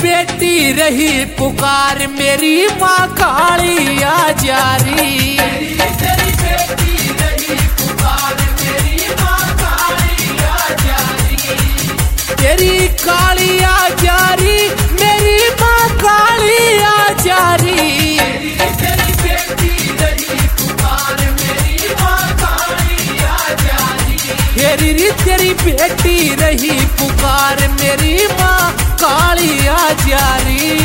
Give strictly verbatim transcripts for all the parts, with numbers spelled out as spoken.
बेटी रही पुकार मेरी माँ काली आ जारी। तेरी बेटी रही पुकार मेरी माँ काली आ जारी। तेरी काली आ जारी मेरी माँ काली आ जारी। तेरी बेटी रही पुकार मेरी माँ काली आ जारी। तेरी तेरी बेटी रही पुकार मेरी माँ काली आ जारी।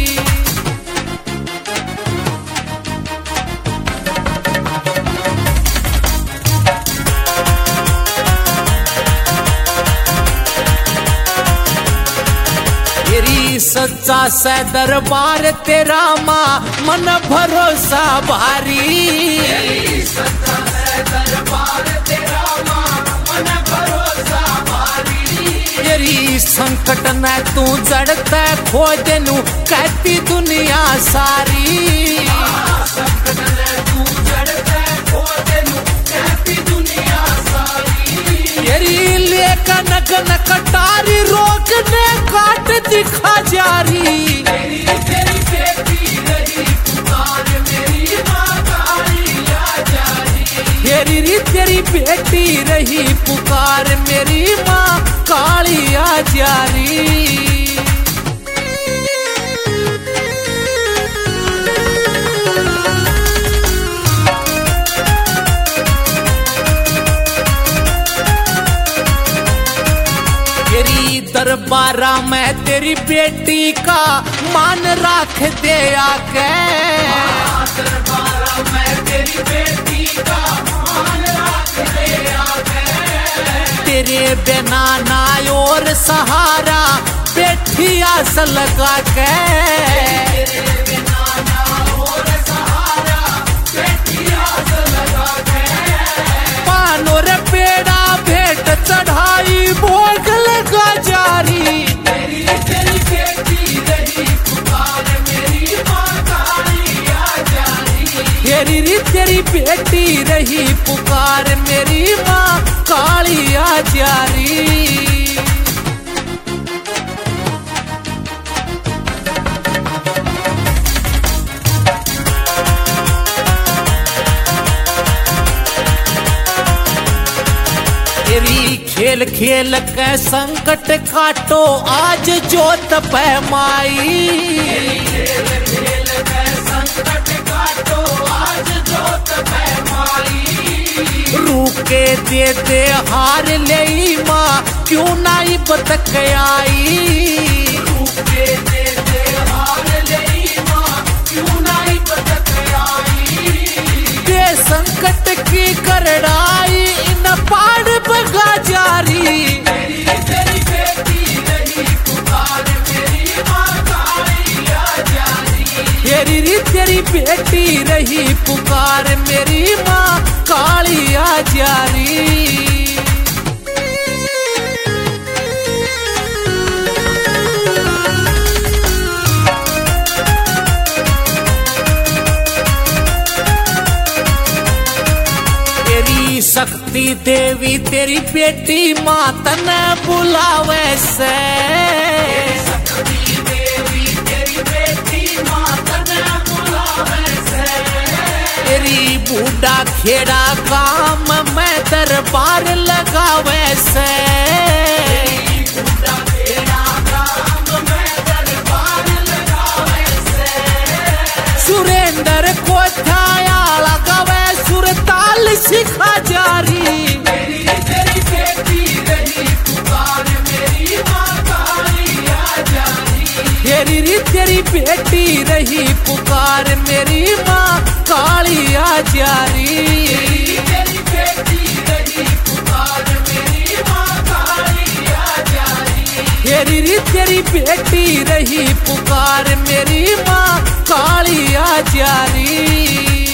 तेरी सच्चा से दरबार तेरा माँ मन भरोसा भारी। तेरी सच्चा से दरबार तेरा माँ मन भरोसा भारी। तेरी संकट न तू जड़ता खोजनू कहती दुनिया सारी। संकट न तू जड़ता खोजनू कहती दुनिया सारी। तेरी लेकन गन कटारी रोकने काट दिखा जारी। तेरी तेरी बेटी रही पुकार मेरी माँ काली आ जारी। तेरी तेरी बेटी रही पुकार मेरी माँ काली आ जारी। तेरी दरबारा में तेरी बेटी का मान रख दे आके। दरबारा में तेरी बेटी का मान रख दे आके। तेरे बिना ना और सहारा बैठी आस लगा के। तेरे बिना ना और सहारा बैठी आस लगा के। पानोर पेड़ा भेंट चढ़ाई भोग लगा जारी। तेरी तेरी बेटी रही पुकार मेरी माँ काली आ जारी। तेरी तेरी बेटी रही पुकार मेरी माँ काली आ जारी। तेरी खेल खेल के संकट काटो आज जोत पे माई। खेल खेल के संकट काटो आज जोत पे माई। रूके दे दे हार ले माँ क्यों नहीं बतक आई। रूके दे दे हार ले माँ क्यों नहीं बतक आई। ये संकट की करड़ाई इन पाड़ बगा जारी। तेरी तेरी बेटी रही पुकार मेरी माँ काली आ जारी। तेरी तेरी बेटी रही पुकार मेरी माँ काली आ जारी। शक्ति देवी तेरी बेटी माँ तने बुलावे से। शक्ति देवी तेरी बेटी माँ तने बुलावे से। तेरी बूढ़ा खेड़ा काम में दरबार लगावे से। बूढ़ा खेड़ा काम में दरबार लगावे से। सुरेंद्र को छाया लगावे सुरताल सिखा जारी। तेरी तेरी बेटी रही पुकार मेरी माँ काली आ जारी। तेरी तेरी बेटी रही पुकार मेरी माँ काली आ जारी। तेरी बेटी रही पुकार मेरी माँ काली आ जारी। तेरी तेरी बेटी रही पुकार मेरी माँ काली आ जारी।